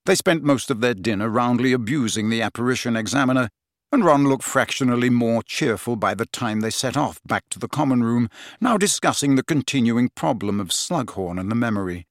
They spent most of their dinner roundly abusing the apparition examiner, and Ron looked fractionally more cheerful by the time they set off back to the common room, now discussing the continuing problem of Slughorn and the memory.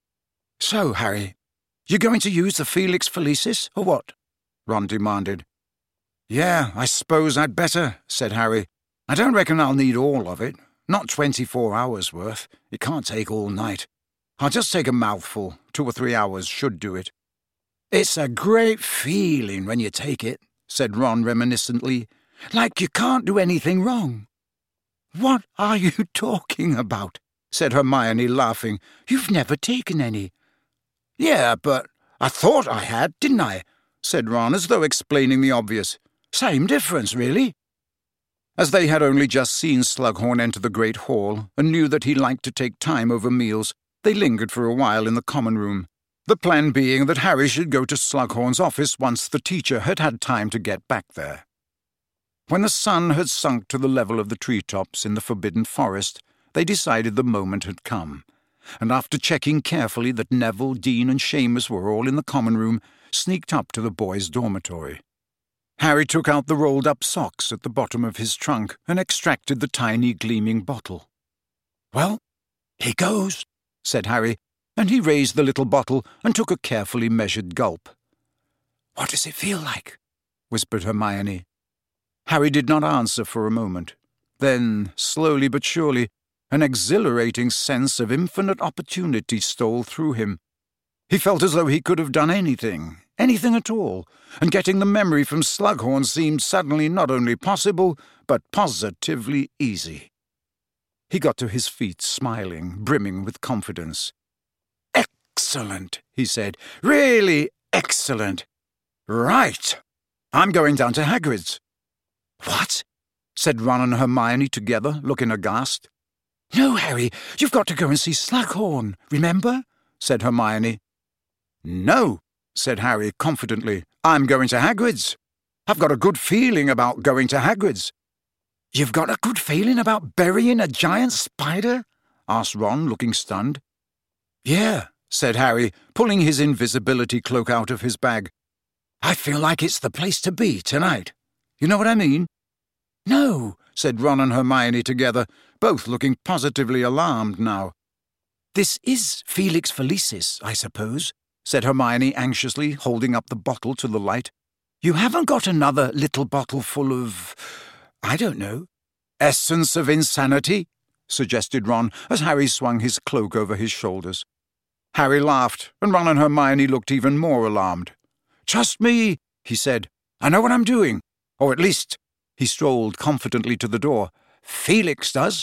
"So, Harry, you going to use the Felix Felicis, or what?" Ron demanded. "Yeah, I suppose I'd better," said Harry. "I don't reckon I'll need all of it. Not 24 hours worth. It can't take all night. I'll just take a mouthful. 2 or 3 hours should do it." "It's a great feeling when you take it," said Ron reminiscently. "Like you can't do anything wrong." "What are you talking about?" said Hermione, laughing. "You've never taken any." "Yeah, but I thought I had, didn't I?" said Ron, as though explaining the obvious. "Same difference, really." As they had only just seen Slughorn enter the great hall, and knew that he liked to take time over meals, they lingered for a while in the common room, the plan being that Harry should go to Slughorn's office once the teacher had had time to get back there. When the sun had sunk to the level of the treetops in the Forbidden Forest, they decided the moment had come, and after checking carefully that Neville, Dean, and Seamus were all in the common room, sneaked up to the boys' dormitory. Harry took out the rolled-up socks at the bottom of his trunk and extracted the tiny gleaming bottle. "Well, here goes," said Harry, and he raised the little bottle and took a carefully measured gulp. "What does it feel like?" whispered Hermione. Harry did not answer for a moment. Then, slowly but surely, an exhilarating sense of infinite opportunity stole through him. He felt as though he could have done anything at all, and getting the memory from Slughorn seemed suddenly not only possible, but positively easy. He got to his feet, smiling, brimming with confidence. "Excellent," he said. "Really excellent. Right. I'm going down to Hagrid's." "What?" said Ron and Hermione together, looking aghast. "No, Harry, you've got to go and see Slughorn, remember?" said Hermione. "No," said Harry confidently. "I'm going to Hagrid's. I've got a good feeling about going to Hagrid's." "You've got a good feeling about burying a giant spider?" asked Ron, looking stunned. "Yeah," said Harry, pulling his invisibility cloak out of his bag. "I feel like it's the place to be tonight. You know what I mean?" "No," said Ron and Hermione together, both looking positively alarmed now. "This is Felix Felicis, I suppose," said Hermione anxiously, holding up the bottle to the light. "You haven't got another little bottle full of, I don't know." "Essence of insanity," suggested Ron, as Harry swung his cloak over his shoulders. Harry laughed, and Ron and Hermione looked even more alarmed. "Trust me," he said. "I know what I'm doing. Or at least," he strolled confidently to the door, "Felix does."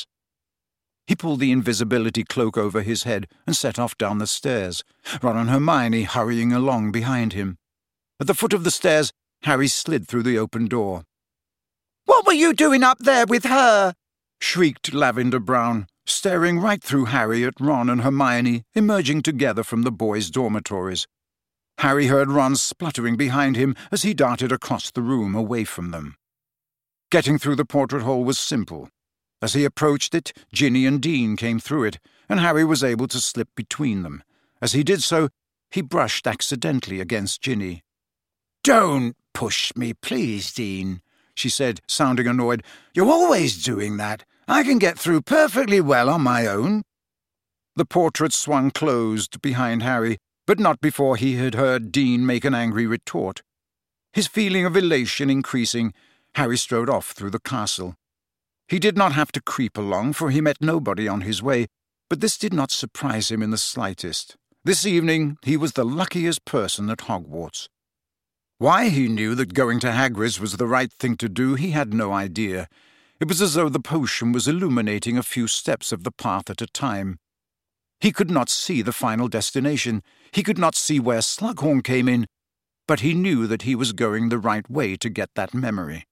He pulled the invisibility cloak over his head and set off down the stairs, Ron and Hermione hurrying along behind him. At the foot of the stairs, Harry slid through the open door. "What were you doing up there with her?" shrieked Lavender Brown, staring right through Harry at Ron and Hermione emerging together from the boys' dormitories. Harry heard Ron spluttering behind him as he darted across the room away from them. Getting through the portrait hole was simple. As he approached it, Ginny and Dean came through it, and Harry was able to slip between them. As he did so, he brushed accidentally against Ginny. "Don't push me, please, Dean," she said, sounding annoyed. "You're always doing that. I can get through perfectly well on my own." The portrait swung closed behind Harry, but not before he had heard Dean make an angry retort. His feeling of elation increasing, Harry strode off through the castle. He did not have to creep along, for he met nobody on his way, but this did not surprise him in the slightest. This evening he was the luckiest person at Hogwarts. Why he knew that going to Hagrid's was the right thing to do, he had no idea. It was as though the potion was illuminating a few steps of the path at a time. He could not see the final destination. He could not see where Slughorn came in, but he knew that he was going the right way to get that memory.